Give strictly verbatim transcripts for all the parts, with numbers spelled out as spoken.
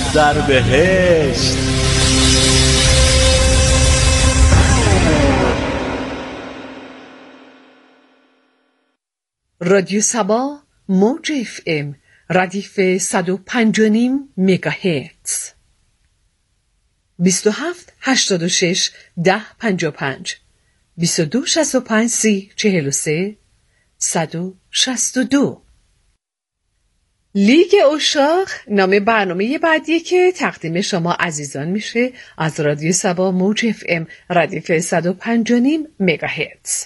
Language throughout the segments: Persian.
در بهشت. رادیو سبا موج اف ام ردیف صد و پنج و نیم مگاهرتز بیست و هفت هشتاد و شش ده پنجاه و پنج بیست و دو شصت و پنج سی چهل و سه صد و شصت و دو. لیگ عشاق نام برنامه بعدی که تقدیم شما عزیزان میشه از رادیو سبا موج اف ام ردیف صد و پنج و نیم مگاهرتز.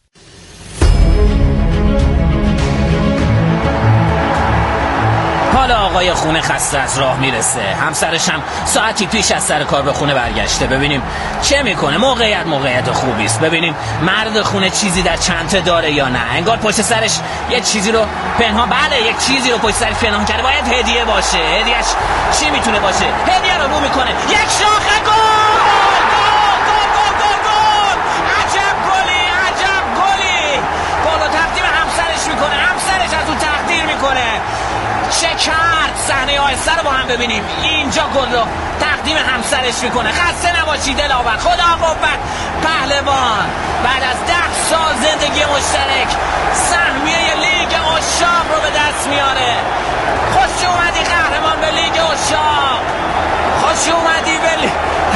حالا آقای خونه خسته از راه میرسه، همسرش هم ساعتی پیش از سر کار به خونه برگشته. ببینیم چه میکنه. موقعیت موقعیت خوبی است. ببینیم مرد خونه چیزی در چنته داره یا نه. انگار پشت سرش یه چیزی رو پنهان، بله یک چیزی رو پشت سرش پنهان کرده. باید هدیه باشه. هدیهش چی میتونه باشه؟ هدیه رو رو میکنه. یک شاخه گل! گل گل گل گل! عجب گلی، عجب گلی! گل رو تقدیم همسرش میکنه. همسرش از اون تقدیر میکنه. چه کرد؟ صحنه آهسته رو با هم ببینیم. اینجا گل رو تقدیم همسرش میکنه. خسته نباشی دلاور، خدا قوت پهلوان. بعد از ده سال زندگی مشترک سهمیه لیگ عشاق رو به دست میاره. خوش اومدی قهرمان به لیگ عشاق. خوش اومدی به لیگ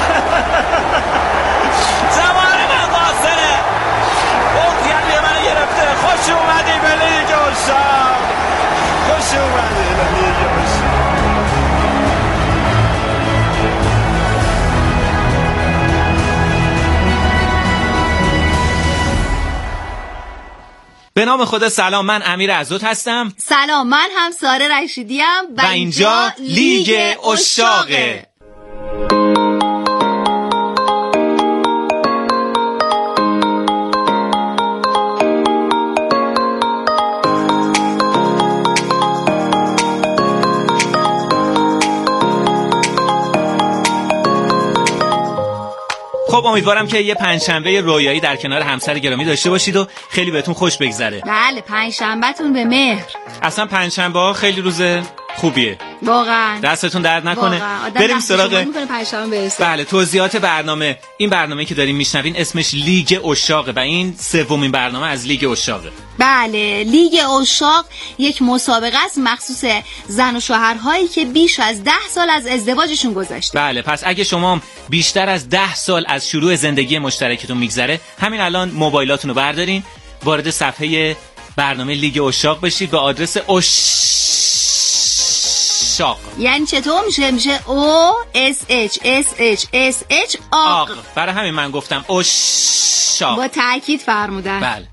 زمان من قاصره. اون یه من گرفته. خوش اومدی به لیگ عشاق. خوش اومدی به لیگ عشاق. به نام خدا. سلام، من امیر عزوت هستم. سلام، من هم ساره رشیدیم و, و اینجا لیگ عشاقه. خب امیدوارم که یه پنجشنبه رویایی در کنار همسر گرامی داشته باشید و خیلی بهتون خوش بگذره. بله، پنجشنبهتون به مهر. اصلا پنجشنبه ها خیلی روز خوبیه واقعا. دستتون درد نکنه. بریم سراغ بله توضیحات برنامه. این برنامه که داریم میشنوین اسمش لیگ عشاقه و این سومین برنامه از لیگ عشاقه. بله، لیگ عشاق یک مسابقه است مخصوص زن و شوهرهایی که بیش از ده سال از ازدواجشون گذشته. بله، پس اگه شما بیشتر از ده سال از شروع زندگی مشترکتون میگذره، همین الان موبایلاتون رو بردارین، وارد صفحه برنامه لیگ عشاق بشید به آدرس عشاق. یعنی چطور میشه؟ میشه او اس اچ اس اچ اس اچ آق. برای همین من گفتم عشاق. با تاکید فرمودن. بله.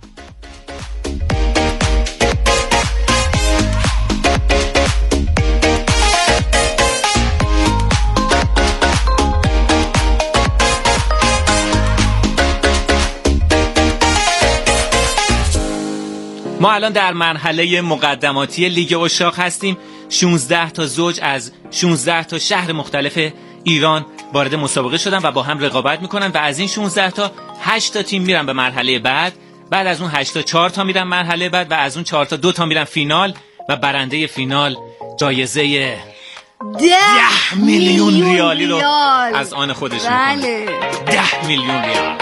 ما الان در مرحله مقدماتی لیگ عشاق هستیم. شانزده تا زوج از شانزده تا شهر مختلف ایران وارد مسابقه شدن و با هم رقابت میکنن و از این شانزده تا هشت تا تیم میرن به مرحله بعد. بعد از اون هشت تا چهار تا میرن مرحله بعد و از اون چهار تا دو تا میرن فینال و برنده فینال جایزه ده میلیون ریالی رو از آن خودش میکنه. بله. ده میلیون ریال.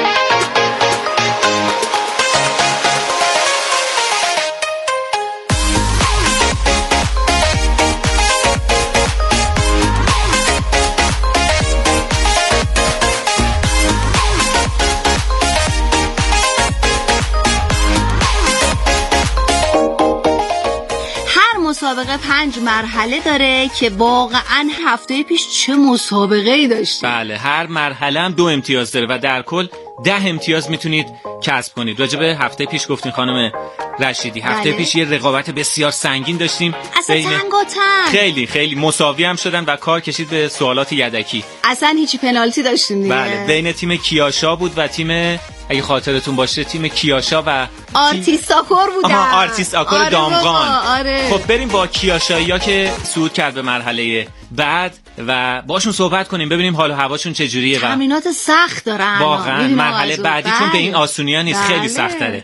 مسابقه پنج مرحله داره که واقعا هفته پیش چه مسابقه‌ای داشتیم. بله، هر مرحله هم دو امتیاز داره و در کل ده امتیاز میتونید کسب کنید. راجع به هفته پیش گفتین خانم رشیدی. هفته بله. پیش یه رقابت بسیار سنگین داشتیم. اصلا تنگ و تنگ. خیلی خیلی مساوی هم شدن و کار کشید به سوالات یدکی. اصلا هیچی پنالتی داشتیم دیگه. بله، بین تیم کیاشا بود و تیم، اگه خاطرتون باشه، تیم کیاشا و آرتیست آکور بودن. آها، آرتیست آکور آره دامغان. آره. خب بریم با کیاشایی‌ها که صعود کرد به مرحله بعد و باشون صحبت کنیم، ببینیم حال و هواشون چجوریه. و تمرینات سخت دارن واقعا مرحله بعدیتون به این آسونیا نیست. بله. خیلی سخت تره.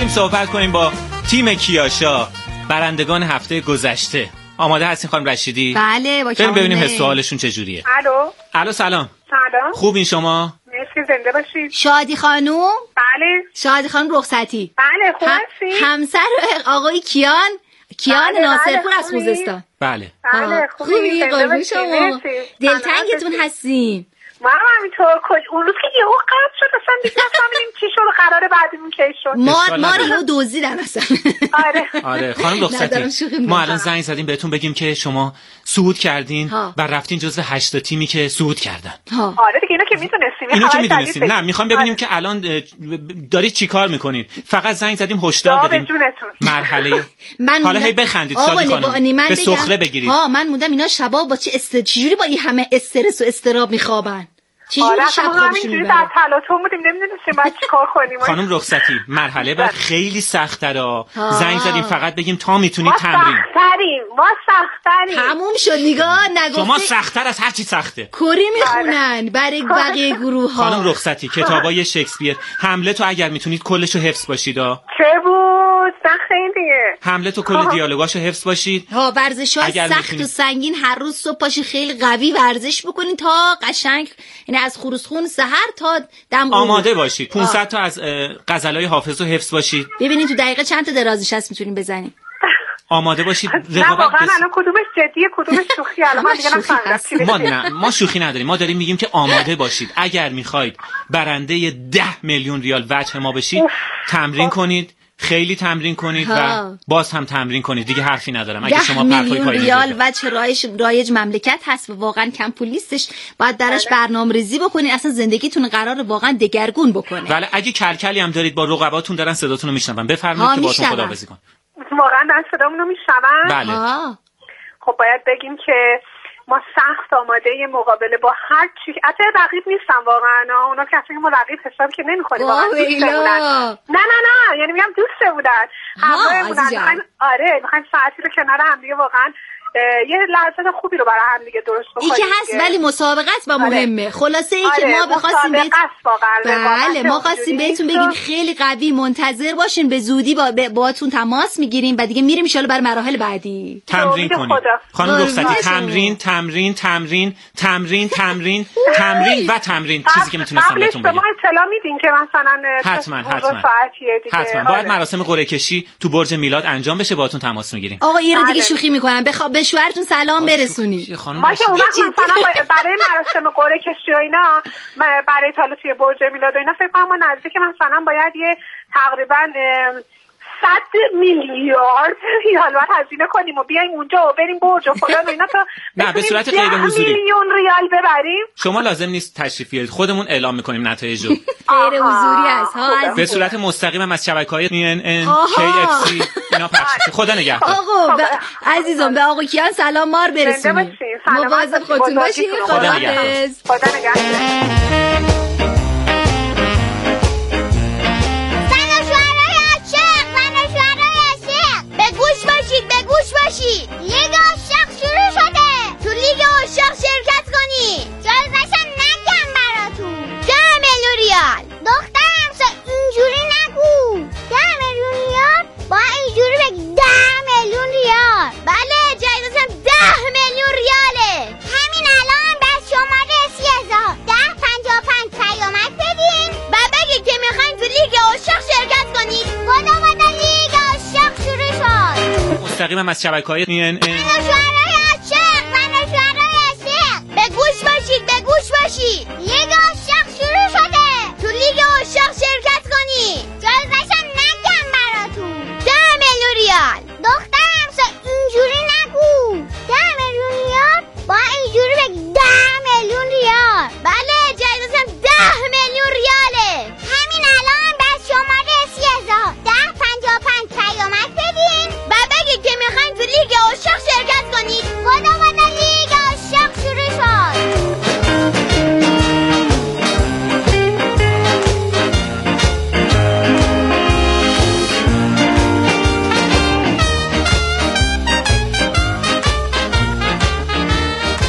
صحبت کنیم با تیم کیاشا، برندگان هفته گذشته. آماده هستین خانم رشیدی؟ بله با بریم ببینیم حس و حالشون چجوریه. الو. الو سلام. سلام. خوبین شما؟ مرسی، زنده باشید. شادی خانوم؟ بله. شادی خانوم رخصتی. بله خوب هم... هستی؟ همسر آقای کیان کیان بله، ناصرپور بله، از خوزستان. بله. بله خوبی، قربون شما. دلتنگتون هستیم. ما هم همینطور. اون روز که یهو قطع شد اصلا دیگه نفهمیدیم چی شد، قراره بعدیمون کی شد. ما ما رو یهو دزدیدن اصلا. آره. آره خانم رخصتی، ما الان زنگ زدیم بهتون بگیم که شما صعود کردین ها. و رفتین جزو هشت تیمی که صعود کردن. ها. آره دیگه اینو که میدونستیم. اینو که میدونستیم. نه میخوام ببینیم که الان دارید چیکار میکنین. فقط زنگ زدیم هشدار بدیم. مرحله من حالا هی بخندید شادی خانم. به سخره بگیرید. ها من موندم اینا شبا با چه است چجوری با این همه استرس و استراب میخوابن. آره شب خوابشون در تلاطم بودیم نمیدونستیم باید چیکار کنیم. خانم رخصتی مرحله بعد خیلی سخت تره. زنگ زدیم فقط بگیم تا میتونید تمرین. ما سخت‌تریم. ما سخت‌تریم. تموم شد نگاه نگفته. شما سخت‌تر از هر چی سخته. کری میخونن برای بقیه گروه ها. خانم رخصتی کتابای شکسپیر هملت رو اگر میتونید کلشو حفظ باشید. چه بود؟ خیلی. هملت و کل دیالوگاشو حفظ باشید. ها ورزش‌های سخت میتونید... و سنگین هر روز صبح پاشید خیلی قوی ورزش بکنید تا قشنگ یعنی از خروسخون سحر تا دم آماده باشید. پانصد تا از غزلای حافظ رو حفظ باشید. ببینید تو دقیقه چند تا درازش هست میتونین بزنید. آماده باشید. نه واقعا الان کدومش جدیه کدومش شوخی الان من دیگه نفهمیدم. ما نه ما شوخی نداریم. ما داریم میگیم که آماده باشید. اگر میخواید برنده ده میلیون ریال وجه ما بشید تمرین کنید. خیلی تمرین کنید ها. و باز هم تمرین کنید. دیگه حرفی ندارم. اگه شما پرپای پایین ریال وجه رایج رایج مملکت هست و واقعا کم پول نیستش. باید درش برنامه‌ریزی بکنید. اصلا زندگیتون قراره واقعا دگرگون بکنه. ولی اگه کلکلی هم دارید با رقباتون دارن صداتون رو میشنون بفرمایید که باهاتون خداحافظی کن. واقعا دارن صدامون رو میشنون؟ بله. خب باید بگیم که ما سخت آماده مقابله با هر چی. حتی رقیب نیستم واقعا. اونا کسی که ما رقیب حساب که نمی‌کنیم واقعا دوست بودن. نه نه نه یعنی میگم دوست بودن. همراهمون می‌خوایم آره می‌خوایم ساعتی رو کنار هم دیگه واقعا یه لحظه خوبی رو برای هم دیگه درست بکنیم. این که هست ولی مسابقه است و مهمه. آره. خلاصه این که آره. ما بخواستیم بهت... بله ما خواستیم بهتون بگیم خیلی قوی منتظر باشین به زودی با باهاتون تماس میگیریم و دیگه میریم ان شاءالله برای مراحل بعدی. تمرین کنید. خانم رخصتی تمرین تمرین تمرین تمرین تمرین تمرین و تمرین چیزی که میتونستم بهتون بگم. شما اطلاع میدین که مثلا حتما حتما حتما باید مراسم قرعه کشی تو برج میلاد انجام بشه باهاتون تماس میگیریم. آقا این رو دیگه شوخی میکنم بخوام به شوهرتون سلام برسونید. ما که اون وقت مثلا برای مراسم قرعه کشی و اینا برای حالا توی برج میلاد و اینا فکر کنم ما نزدیک مثلا باید یه تقریبا صد میلیارد ریال باید هزینه کنیم و بیایم اونجا و بریم برج و فلان و اینا تا نه به صورت غیر حضوری میلیون ریال ببریم. شما لازم نیست تشریف بیارید خودمون اعلام میکنیم نتایج رو. غیر حضوری است ها. به صورت مستقیم هم از شبکه‌های ای ان ان کی اف سی اینا پخش. خدا نگهدار. آقا عزیزم به آقا کیان سلام مار برسونید. مواظب خودتون باشید. خدا نگهدار. خدا نگهدار. لیگ عاشق شروع شده. تو لیگ عاشق شرکت کنی جایزه‌شو نگم براتون ده میلیون ریال. دخترم سا اینجوری نگو. ده میلیون ریال با اینجوری بگی ده میلیون ریال. بله جایزه‌شم ده میلیون ریاله. همین الان به شماره سی هزار ده پنجاه و پنج پیامک بدین و بگید که میخواین تو لیگ عاشق شرکت کنی. خدا خدا لیگ عاشق شروع شد. مستقیم از شبکه‌های ای ان ان. به گوش باشید به گوش باشید. لیگ عاشق شروع شده. تو لیگ عاشق شرکت کنی جایزه‌شو نگم براتون ده میلیون ریال. دخترم سا اینجوری نگو. ده میلیون ریال با اینجوری بگی ده میلیون ریال. بله جایزه‌شم ده میلیون ریاله. همین الان به شماره سی هزار ده پنجاه و پنج پیامک بدین و بگید که میخواین تو لیگ عاشق شرکت کنی.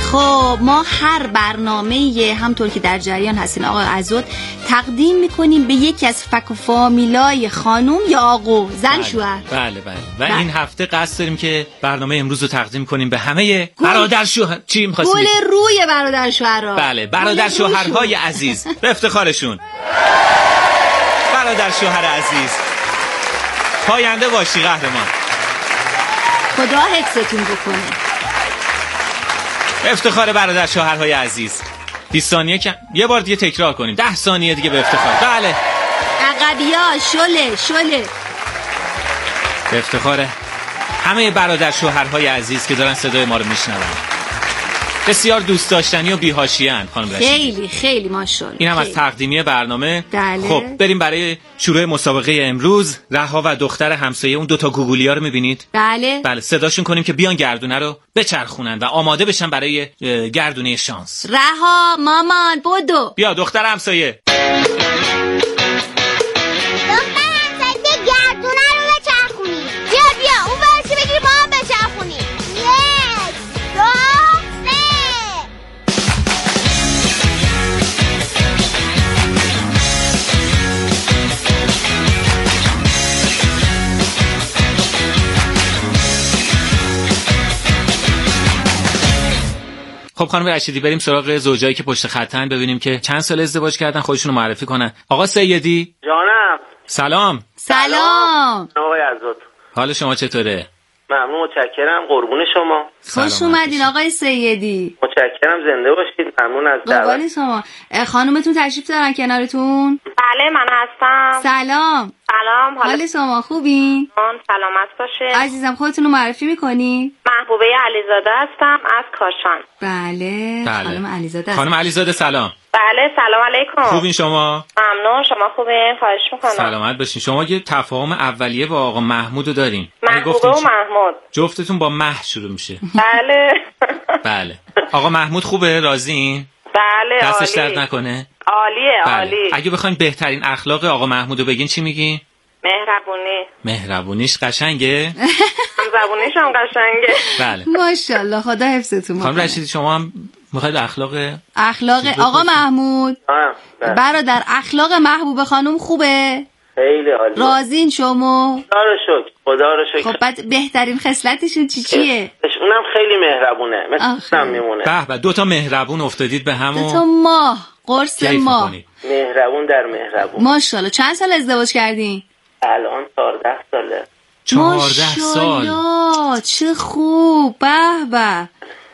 خب ما هر برنامه همطور که در جریان هستین آقای عزت تقدیم میکنیم به یکی از فک و فامیلای خانوم یا آقا زن شوهر. بله بله و بله. این هفته قصد داریم که برنامه امروز رو تقدیم کنیم به همه برادر شوهر چی می‌خواستید؟ گل روی برادر شوهرها. بله برادر شوهرهای عزیز به افتخارشون. برادر شوهر عزیز پاینده باشی قهرمان. خدا حفظتون بکنه. افتخار برادر شوهرهای عزیز. بیست ثانیه که یه بار دیگه تکرار کنیم. ده ثانیه دیگه به افتخار. بله عقبیا شله شله به افتخار همه برادر شوهرهای عزیز که دارن صدای ما رو میشنون. بسیار دوست داشتنی و بی‌حاشیه‌اند خانم رشیدی. خیلی خیلی ماشاءالله. این هم از تقدیمی برنامه. دله. خب بریم برای شروع مسابقه امروز. رها و دختر همسایه اون دوتا گوگولیا رو میبینید؟ بله بله صداشون کنیم که بیان گردونه رو بچرخونن و آماده بشن برای گردونه شانس. رها مامان بدو. بیا دختر همسایه. خب خانم رشیدی بریم سراغ زوجایی که پشت خطن ببینیم که چند سال ازدواج کردن خودشون رو معرفی کنن. آقا سیدی جانم. سلام. سلام آقای عزت حال شما چطوره؟ ممنون متشکرم قربون شما. خوش اومدین آقای سیدی. متشکرم زنده باشید. ممنون از دعوت. قربان شما. خانومتون تشریف دارن کنارتون؟ بله من هستم. سلام. سلام حال شما خوبین؟ سلامت باشه. عزیزم خودتون رو معرفی میکنین؟ محبوبه علیزاده هستم از کاشان. بله, بله. خانم علیزاده. خانم علیزاده سلام. بله سلام علیکم. خوبین شما؟ ممنون شما خوبین؟ خواهش میکنم. سلامت باشین. شما یه تفاهم اولیه با آقا محمود رو دارین؟ محبوبه و محمود. جفتتون با مح شروع میشه. بله. بله. آقا محمود خوبه؟ راضیین؟ بله عالی. دستش درد نکنه؟ عالیه بله. عالی. اگه بخواین بهترین اخلاق آقا محمود رو بگین چی میگین؟ مهربونی. مهربونیش قشنگه؟ هم زبونیش هم قشنگه. بله. ماشاءالله خدا حفظتون بکنه. خانم رشیدی شما هم میخواید اخلاق اخلاق آقا محمود؟ بله. برادر اخلاق محبوب خانم خوبه؟ خیلی عالی. راضین شما؟ خدا رو شکر. خدا رو شکر. خب بعد بهترین خصلتشون چی چیه؟ اونم خیلی مهربونه. مثلا میمونه. به به دو تا مهربون افتادید به هم. دو تا ماه قرص ماه. مهربون در مهربون. ماشاءالله. چند سال ازدواج کردین؟ الان چهارده ساله. چهارده سال. چه خوب. به به.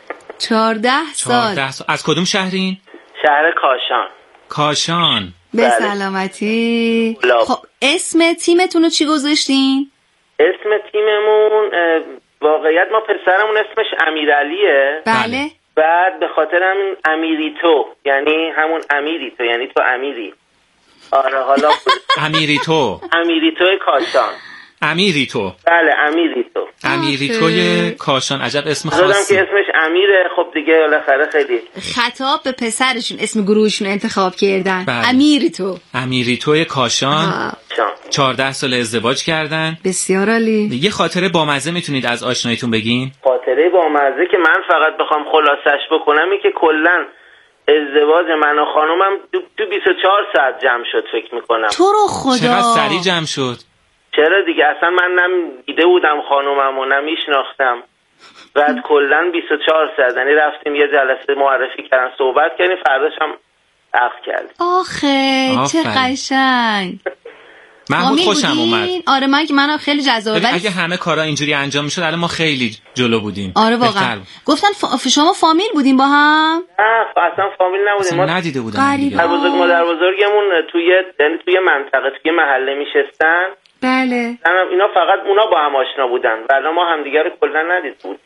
چهارده سال. چهارده سال. از کدوم شهرین؟ شهر کاشان. کاشان. به بله. سلامتی. بلاب. خب اسم تیمتون رو چی گذاشتین؟ اسم تیممون واقعیت ما پسرمون اسمش امیرعلیه. بله. بعد به خاطر همین امیریتو یعنی همون امیریتو یعنی تو امیری. آره حالا امیریتو. امیریتو کاشان. امیریتو. بله امیریتو. امیریتوی کاشان. عجب اسم خاصی. خاصی. که اسمش امیره. خب دیگه بالاخره خیلی خطاب به پسرشون اسم گروهشون انتخاب کردن. بله. امیریتو. امیریتوی کاشان. چهارده سال ازدواج کردن. بسیار عالی. یه خاطره بامزه میتونید از آشناییتون بگین؟ خاطره بامزه که من فقط بخوام خلاصش بکنم این که کلا ازدواج من و خانومم تو بیست و چهار ساعت جمع شد فکر میکنم. تو رو خدا. چقدر سریع جمع شد. چرا دیگه اصلا من نم دیده بودم خانومم و نمیشناختم. بعد کلا بیست و چهار ساعت یعنی رفتیم یه جلسه معرفی کردن صحبت کردیم فرداش هم عقد کردیم. آخه چه قشنگ. محمود خوشم اومد. آره من که منم خیلی جذابه. ولی اگه همه کارا اینجوری انجام میشد الان ما خیلی جلو بودیم. آره واقعا. گفتن ف... شما فامیل بودین با هم؟ نه اصلا فامیل نبودیم. ما ندیده بودم. مادر بزرگ مادر بزرگمون توی یعنی توی منطقه توی محله میشستن. بله. اینا فقط اونا با هم آشنا بودن. ولی ما همدیگه رو کلا ندید بود.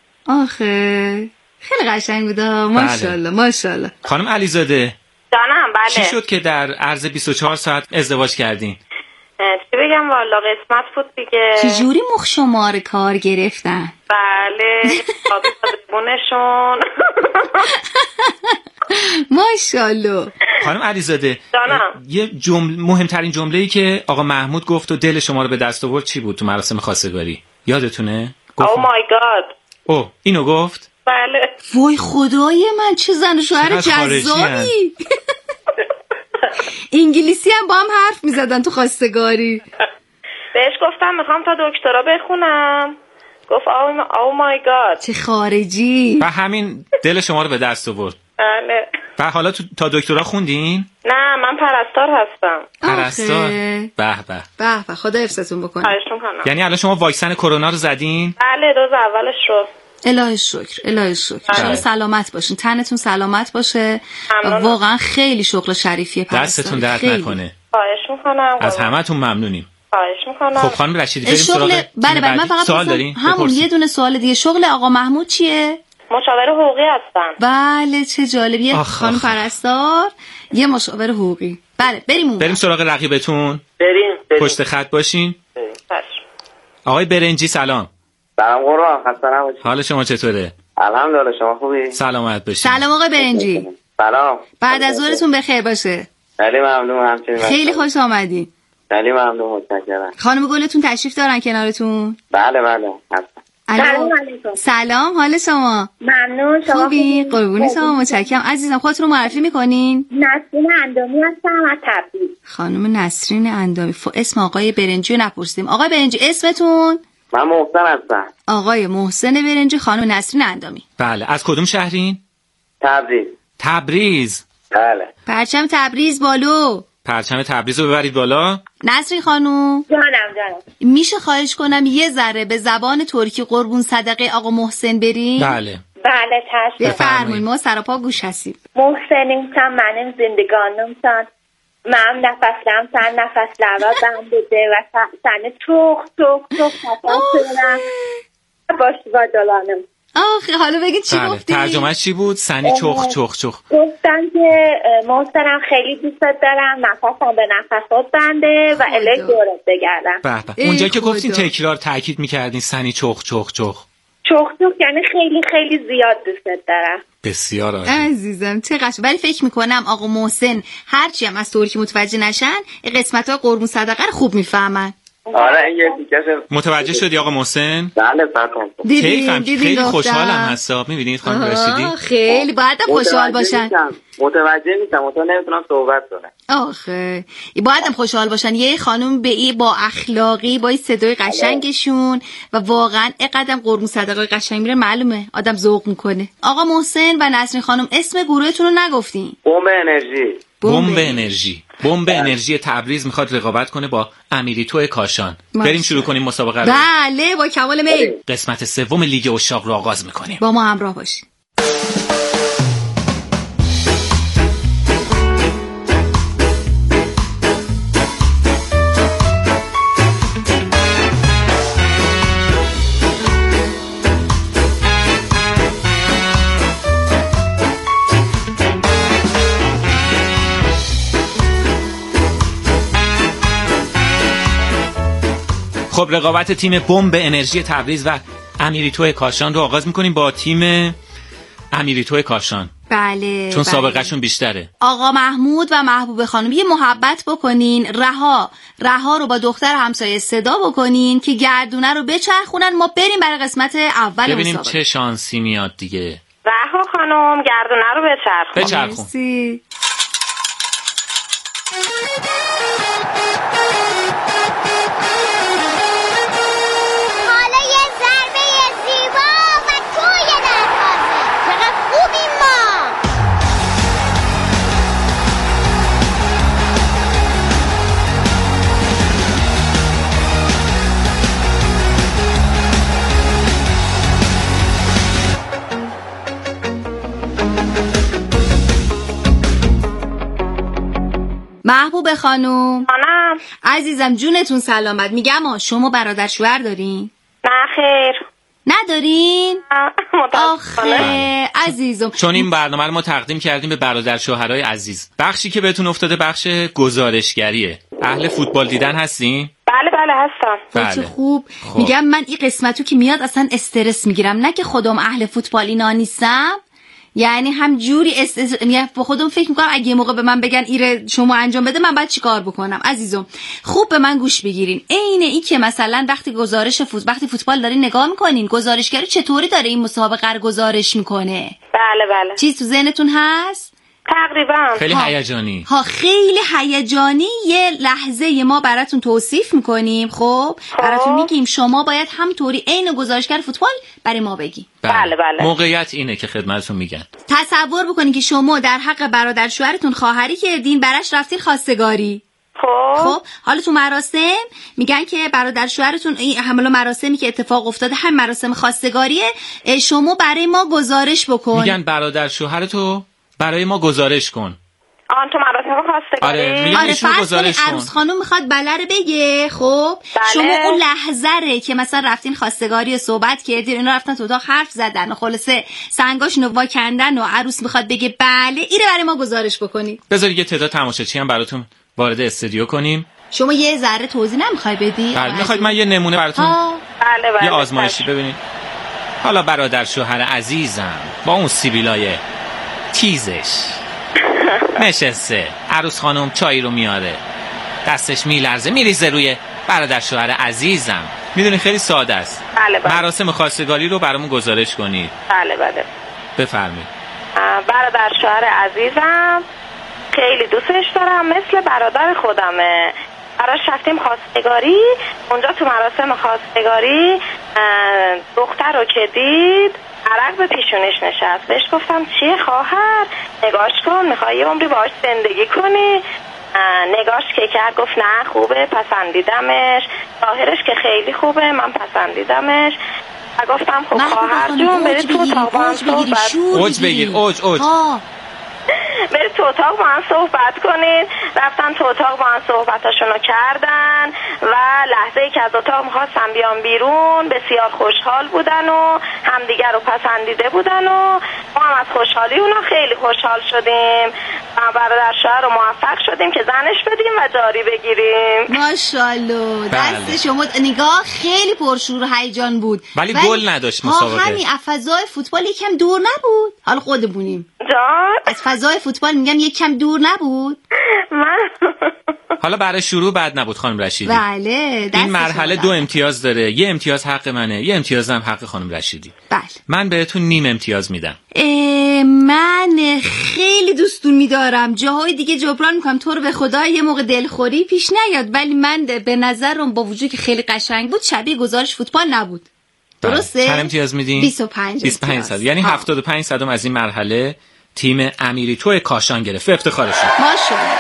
آخه خیلی قشنگ بود. ماشاءالله ماشاءالله. خانم علیزاده. جانم بله. چی شد که در عرض بیست و چهار ساعت ازدواج کردین؟ چی بگم والا قسمت بود دیگه. چجوری مخ شمار کار گرفتن؟ بله آبی بونشون. ماشاءالله. خانم علیزاده جانم. یه جمله مهمترین جمله‌ای که آقا محمود گفت و دل شما رو به دست آورد چی بود تو مراسم خواستگاری؟ یادتونه؟ او مای گاد. او اینو گفت؟ بله. وای خدای من چه زن و شوهر جذابی. انگلیسی هم با هم حرف میزدن تو خواستگاری. بهش گفتم میخوام تا دکترا بخونم، گفت او مای گاد چه خارجی. و همین دل شما رو به دست آورد. بله. و حالا تو تا دکترا خوندین؟ نه من پرستار هستم. پرستار. به به به به خدا حفظتون بکنه. خواهش میکنم. یعنی الان شما واکسن کرونا رو زدین؟ بله دوز اولش رو. الهی شکر الهی شکر. شما سلامت باشین، تنتون سلامت باشه. ممنونم. واقعا خیلی شغل شریفیه پرستاری. دستتون درد نکنه. خواهش میکنم. از همتون ممنونیم. خواهش میکنم. خب خانم رشیدی بریم شغل... سراغ بله بله من فقط سوال دارین؟ همون یه دونه سوال دیگه. شغل آقا محمود چیه؟ مشاور حقوقی هستم. بله چه جالب. یه خانم پرستار یه مشاور حقوقی. بله بریم اون بریم سراغ رقیبتون. بریم, بریم. پشت خط باشین. بریم. آقای برنجی سلام. سلام قربان، خسته نباشید. حال شما چطوره؟ الحمدلله، شما خوبی؟ سلامت باشین. سلام آقای برنجی. سلام. بعد از ظهرتون بخیر باشه. خیلی ممنون. همچنین خیلی خوش آمدین. خیلی ممنون، متشکرم. خانم گلتون تشریف دارن کنارتون؟ بله بله هستم. سلام علیکم. سلام، حال شما؟ ممنون. شما خوبی؟ قربون شما، متشکرم. عزیزم خودتون رو معرفی میکنین؟ نسرین اندامی هستم از تبریز. خانم نسرین اندامی. ف... اسم آقای برنجی رو نپرسیدیم. آقای برنجی اسمتون؟ من محسن هستم. آقای محسن برنجی، خانم نسرین اندامی. بله. از کدوم شهرین؟ تبریز. تبریز. بله. پرچم تبریز بالو. پرچم تبریز رو ببرید بالا. نسرین خانوم جانم جانم میشه خواهش کنم یه ذره به زبان ترکی قربون صدقه آقا محسن بریم؟ بله بله چشم. بفرمایید ما سراپا گوش هستیم. محسنیم sen benim zindiganımsan. من نفسم sen nefeslerle bende ve seni çok çok çok seviyorum. Başıma dolanım. آخه حالا بگید چی بله. گفتی؟ ترجمهش چی بود؟ سنی چخ چخ چخ. گفتن که محسنم خیلی دوست دارم، نفسم به نفسات بنده و الی دورت بگردم. به به. اونجایی که گفتین تکرار تاکید میکردین سنی چخ چخ چخ. چخ چخ یعنی خیلی خیلی زیاد دوست دارم. بسیار عالی. عزیزم چه قشنگ. ولی فکر میکنم آقا محسن هرچی هم از ترکی متوجه نشن قسمت‌های قربون صدقه رو خوب میفهمن. آره این یه تیکش متوجه شدی آقا محسن؟ بله فرقم. دیدین خیلی خوشحالم حساب. میبینید خانم رشیدی؟ خیلی باید خوشحال باشن. متوجه نیستم، متوجه نمیتونم صحبت کنم. آخه باید خوشحال باشن. یه خانم به ای با اخلاقی با این صدای قشنگشون و واقعا اینقدر قربون صدقه قشنگ میره معلومه آدم ذوق میکنه. آقا محسن و نسرین خانم اسم گروهتون رو نگفتین. بمب انرژی. بمب انرژی. بمب انرژی تبریز میخواد رقابت کنه با امیریتو کاشان. بریم شروع کنیم مسابقه رو. بله با کمال میل. قسمت سوم لیگ عشاق رو آغاز میکنیم. با ما همراه باشین. خب رقابت تیم بمب انرژی تبریز و امیریتو کاشان رو آغاز میکنیم با تیم امیریتو کاشان. بله چون بله. سابقه شون بیشتره. آقا محمود و محبوب خانم یه محبت بکنین. رها رها رو با دختر همسایه صدا بکنین که گردونه رو بچرخونن. ما بریم برای قسمت اول مسابقه. ببینیم چه شانسی میاد دیگه. رها خانم گردونه رو بچرخون. بچرخون. مرسی. محبوب خانوم خانم عزیزم جونتون سلامت. میگم شما برادر شوهر دارین؟ نه خیر ندارین؟ آخه عزیزم چون این برنامه رو ما تقدیم کردیم به برادر شوهرای عزیز. بخشی که بهتون افتاده بخش گزارشگریه. اهل فوتبال دیدن هستین؟ بله بله هستم. بله. چه خوب. خب. میگم من این قسمتو که میاد اصلا استرس میگیرم. نه که خودم اهل فوتبال اینا نیستم. یعنی هم جوری است یعنی با خودم فکر میکنم اگه یه موقع به من بگن ایره شما انجام بده من باید چیکار بکنم. عزیزم خوب به من گوش بگیرین. عین این که مثلا وقتی گزارش فوت وقتی فوتبال دارین نگاه میکنین گزارشگر چطوری داره این مسابقه رو گزارش میکنه؟ بله بله. چیز تو ذهنتون هست؟ تقریبا. خیلی هیجانی. ها خیلی هیجانی. یه لحظه ما براتون توصیف میکنیم. خب براتون میگیم شما باید همطوری عین گزارشگر فوتبال برای ما بگی. بله بله. موقعیت اینه که خدمتتون میگن. تصور بکنین که شما در حق برادر شوهرتون خواهری کردین براش رفتین خواستگاری. خب خب حالا تو مراسم میگن که برادر شوهرتون این حمله مراسمی که اتفاق افتاده هم مراسم خواستگاریه شما برای ما گزارش بکن. میگن برادر شوهرتو برای ما گزارش کن. آن تو مراسم خواستگاری. آره میگن آره ایشونو گزارش کن. عروس خانم میخواد بله رو بگه. خب بله. شما اون لحظه که مثلا رفتین خواستگاری صحبت کردین اینا رفتن تو اتاق حرف زدن و خلاصه سنگاشونو وا کندن و عروس میخواد بگه بله ایره برای ما گزارش بکنید. بذارید یه تعداد تماشاچی هم براتون وارد استودیو کنیم. شما یه ذره توضیح نمیخوای بدی؟ بله میخواید من یه نمونه براتون بله بله. یه آزمایشی ببینید. حالا برادر شوهر عزیزم با اون سیبیلای تیزش نشسته، عروس خانم چای رو میاره، دستش میلرزه میریزه روی برادر شوهر عزیزم. میدونی خیلی ساده است. بله بله. مراسم خواستگاری رو برامون گزارش کنید. بله بله. بفرمایید. برادر شوهر عزیزم خیلی دوستش دارم مثل برادر خودمه. براش رفتیم خواستگاری. اونجا تو مراسم خواستگاری دختر رو که دید عرق به پیشونش نشست. بهش گفتم چیه خواهر؟ نگاش کن میخوای یه عمری باهاش زندگی کنی؟ نگاش که کرد گفت نه خوبه پسندیدمش، ظاهرش که خیلی خوبه من پسندیدمش. و گفتم خب خواهر جون برید تو اتاق با هم صحبت اوج بگیر اوج اوج برید تو اتاق با هم صحبت کنین. رفتن تو اتاق با هم صحبتاشونو کردن و لحظه ای که از اتاق میخواستن بیان بیرون بسیار خوشحال بودن و همدیگر رو پسندیده بودن و ما هم از خوشحالی اونا خیلی خوشحال شدیم و برادر شوهر رو موفق شدیم که زنش بدیم و جاری بگیریم. ماشاءالله. دست شما نگاه خیلی پرشور و هیجان بود ولی گل نداشت مسابقه. همین فضای فوتبال یکم دور نبود؟ حالا خودمونیم جان از فضای فوتبال میگم یکم دور نبود؟ من حالا برای شروع بد نبود خانم رشیدی. بله این مرحله دو امتیاز داره. یه امتیاز حق منه، یه امتیاز هم حق خانم رشیدی. بله من بهتون نیم امتیاز میدم. من خیلی دوستون میدارم جاهای دیگه جبران میکنم تو رو به خدا یه موقع دلخوری پیش نیاد ولی من به نظرم با وجود که خیلی قشنگ بود شبیه گزارش فوتبال نبود. درسته؟ چند امتیاز میدین؟ بیست و پنج بیست و پنج صد. یعنی هفتاد و پنج صدم از این مرحله تیم امیری توی کاشان گرفت. افتخارشون. ماشاءالله.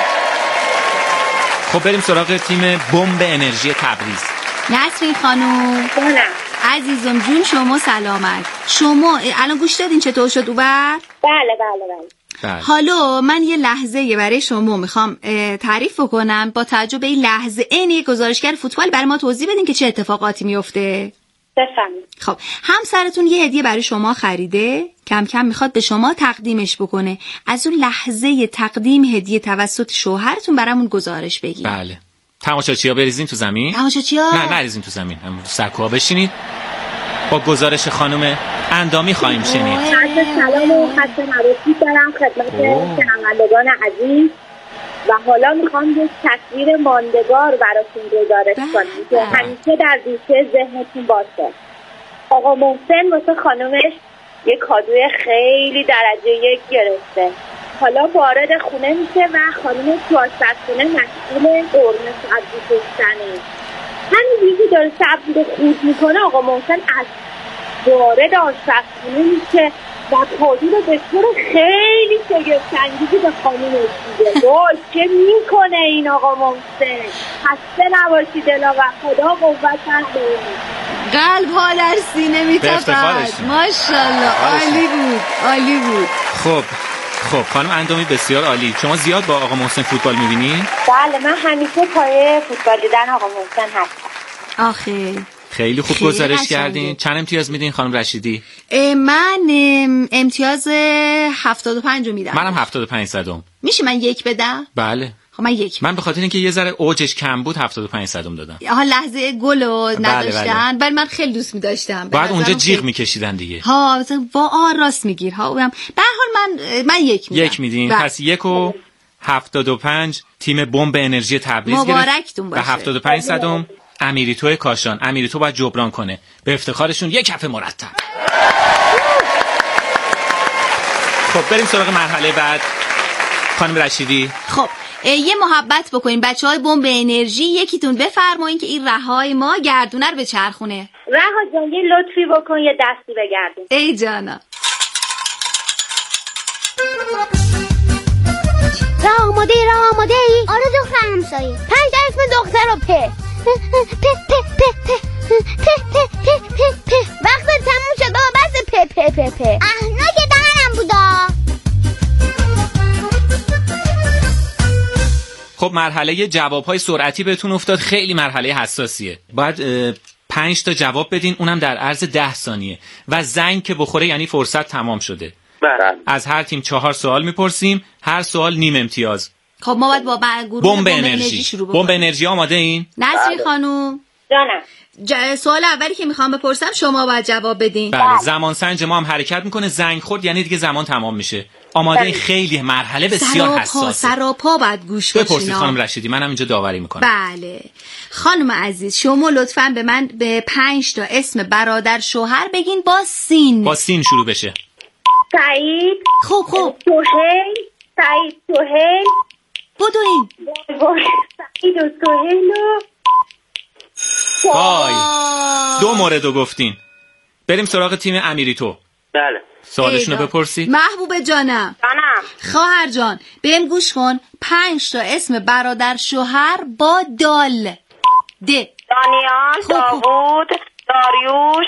خب بریم سراغ تیم بمب انرژی تبریز. نسرین خانم عزیزم جون شما سلامت. شما الان گوش دادین چطور شد اوبر؟ بله بله بله. حالا من یه لحظه برای شما میخوام تعریف بکنم با توجه به این لحظه این یک گزارشگر فوتبال برای ما توضیح بدین که چه اتفاقاتی میفته. بفهمید. خب همسرتون یه هدیه برای شما خریده کم کم میخواد به شما تقدیمش بکنه. از اون لحظه تقدیم هدیه توسط شوهرتون برامون گزارش بگید. بله. تماشاچی‌ها بریزین تو زمین. تماشاچی‌ها نه نریزین تو زمین. هم سکوها بشینید. با گزارش خانم اندامی خواهیم شنید. سلام و خسته نباشید دارم خدمت شنوندگان عزیز و حالا میخوام یک تصویر ماندگار براتون گزارش کنم که همیشه در گوشه ذهنتون باشه. آقا محسن واسه خانومش یک کادوی خیلی درجه یک گرفته. حالا وارد خونه میشه و خانومش تو آشپزخونه مشغول قرمه سبزی پختنه. همین که داره سبزی رو خورد میکنه آقا محسن از وارد آشپزخونه میشه و کادو رو به طور خیلی شگفت‌انگیزی به خانومش میده. وای چه میکنه این آقا محسن؟ خسته نباشی دلا و خدا قوت بده. قلب ها در سینه میتپد. ماشاءالله عالی بود عالی بود. خب خب خانم اندامی بسیار عالی. شما زیاد با آقا محسن فوتبال میبینی؟ بله من همیشه پای فوتبال دیدن آقا محسن هستم. آخه خیلی خوب گزارش کردین. چند امتیاز میدین خانم رشیدی؟ من امتیاز هفتاد و پنج رو میدم. منم هفتاد و پنج صدم. میشه من یک بدم؟ بله. خب خب من یک من به خاطر اینکه یه ذره اوجش کم بود هفتاد و پنج صدم دادم. آها لحظه گلو نداشتن. بله, بله. من خیلی دوست می‌داشتم. بعد اونجا جیغ می‌کشیدن دیگه. ها مثلا وا راست میگیر ها. به هر حال من من یک میدم. یک میدین. پس یک و هفتاد و پنج تیم بمب انرژی تبریز گرفت. و هفتاد و پنج صدم امیریتو کاشان. امیریتو باید جبران کنه. به افتخارشون یک کف مرتب. خب بریم سراغ مرحله بعد. خانم رشیدی. خب یه محبت بکنین بچهای بمب انرژی، یکیتون بفرمایین که این رهای ما گردونه رو به چرخونه. رها جان یه لطفی بکن یه دستی بگردون. ای جانا. راه آماده ای راه آماده ای. آره دختر همسایه. پنج تا اسم دختر رو په په په په په په په په. وقت تموم شد بابا بس په په په په. احنا که دهنم بودا. خب مرحله جواب‌های سرعتی بهتون افتاد. خیلی مرحله حساسیه. باید پنج تا جواب بدین، اونم در عرض ده ثانیه و زنگ که بخوره یعنی فرصت تمام شده. بله. از هر تیم چهار سوال میپرسیم، هر سوال نیم امتیاز. خب ما باید با گروه بمب انرژی شروع بکنیم. بمب انرژی آماده این؟ نسری خانوم جانم. ج... سوال اولی که میخوام بپرسم شما باید جواب بدین. بله. زمان سنج ما هم حرکت میکنه، زنگ خورد یعنی دیگه زمان تمام میشه. آماده این. خیلی مرحله بسیار حساسه. سراپا باید گوش باشین. بپرسید خانم رشیدی، منم اینجا داوری میکنم. بله. خانم عزیز شما لطفاً به من به پنج تا اسم برادر شوهر بگین با سین. با سین شروع بشه. سعید. خوب خوب. سهیل. سعید سهیل. بدوین. سعید و سهیل و وای. دو موردو گفتین. بریم سراغ تیم امیریتو. بله. سوالشونو بپرسید. محبوب جانم. جانم. خواهر جان بهم گوش کن. پنج تا اسم برادر شوهر با دال. د. دانیال. داوود. داریوش.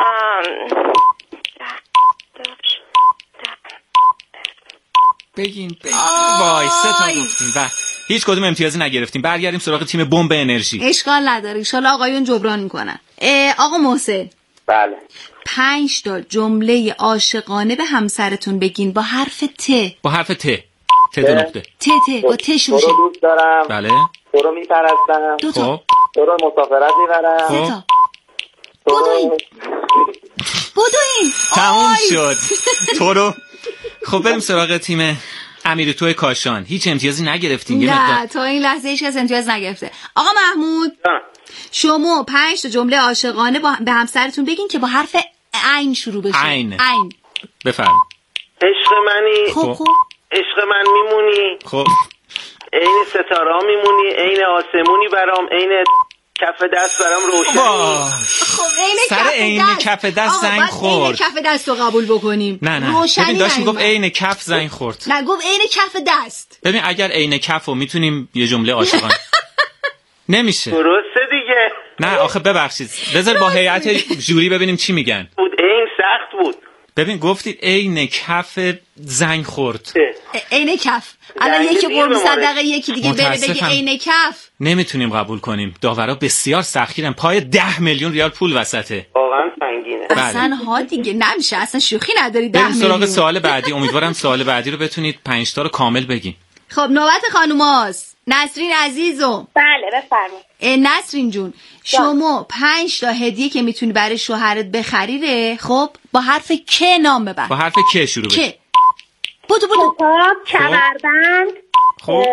بگین بگین. وای سه تا گفتیم و هیچ کدوم امتیازی نگرفتیم. برگردیم سراغ تیم بمب انرژی. اشکال نداره ان شاءالله آقایون جبران میکنن. آقا محسن. بله. پنج تا جمله عاشقانه به همسرتون بگین با حرف ت. با حرف ت. ت دو نقطه. ت ت با ت شروع شه. تو رو دوست دارم. بله. تو رو میپرستم. دو تا. خب. تو رو مسافرت میبرم. سه تا. بدوین. بدوین. تموم شد. تو رو. خب بریم سراغ تیم امیریتو کاشان. هیچ امتیازی نگرفتین. نه تا این لحظه هیچ کس امتیاز نگرفته. آقا محمود شما پنج تا جمله عاشقانه با به همسرتون بگین که با حرف عین شروع بشه. عین. عین. بفرم. عشق منی. خب خب. عشق من میمونی. خب. عین ستاره میمونی، عین آسمونی برام، عین کف دست برام روشنی. خب عین سر عین کف دست زنگ خورد. عین کف دست رو قبول بکنیم. نه نه. ببین داشت میگفت عین کف زنگ خورد. نه گفت عین کف دست. ببین اگر عین کف رو میتونیم یه جمله عاشقانه نمیشه. درسته دیگه. نه آخه ببخشید بذار با هیئت جوری ببینیم چی میگن. بود عین سخت بود. ببین گفتید عین کف زنگ خورد. عین کف. الان یکی قرب صدقه یکی دیگه بره بگه عین کف. نمیتونیم قبول کنیم. داورا بسیار سختگیرن. پای ده میلیون ریال پول وسطه. واقعا سنگینه. اصلا ها دیگه نمیشه. اصلا شوخی نداری ده میلیون. بریم سراغ سوال بعدی. امیدوارم سوال بعدی رو بتونید پنج تا رو کامل بگین. خب نوبت خانوماست. نسرین عزیزم. بله بفرمایید. نسرین جون شما پنج تا هدیه که میتونی برای شوهرت بخریره خب با حرف ک نام ببر. با حرف ک شروع بشه. ک. بودو بودو. کتاب. کمربند. خب.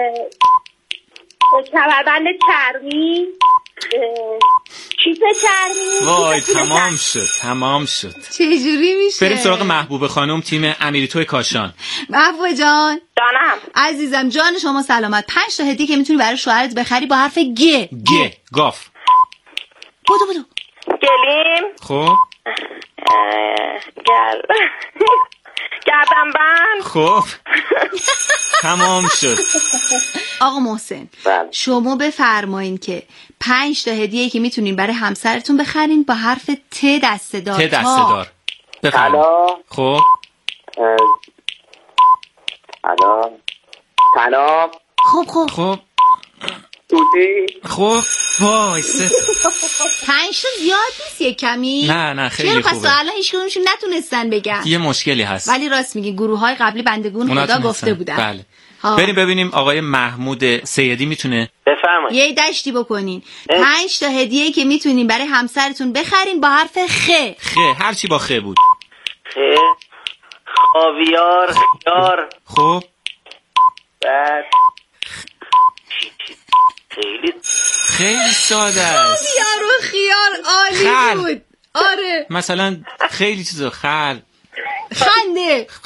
کمربند چرمی. چیز چرمی. وای تمام شد تمام شد. چجوری میشه؟ بریم سراغ محبوب خانم تیم امیریتو کاشان. محبوب جان. جانم. عزیزم جان شما سلامت. پنج تا هدیه که میتونی برای شوهرت بخری با حرف گ. گ. گاف. بودو بودو. گلیم. خب. گل. گردن بند. خب. تمام شد. آقا محسن شما بفرمایین که پنج تا هدیه که میتونین برای همسرتون بخرین با حرف ت دسته دار. ت دسته دار. بفرمایید. خب. الان. سلام. خب خب. خب. توت خب وای پنج تا زیاد نیست یه کمی؟ نه نه خیلی خوبه. چرا پس الان هیچ کدومشون نتونستن بگن؟ یه مشکلی هست. ولی راست میگی گروه‌های قبلی بندگون خدا گفته بودن. بله. ها. بریم ببینیم آقای محمود سیدی میتونه بفرمایید یه دشتی بکنین. پنج تا هدیه که میتونین برای همسرتون بخرین با حرف خ. خ هر چی با خ بود. خ خاویار خیار. خب بعد خیلی خیلی ساده است. خاویار و خیار عالی خل. بود. آره مثلا خیلی چیزا خل خنده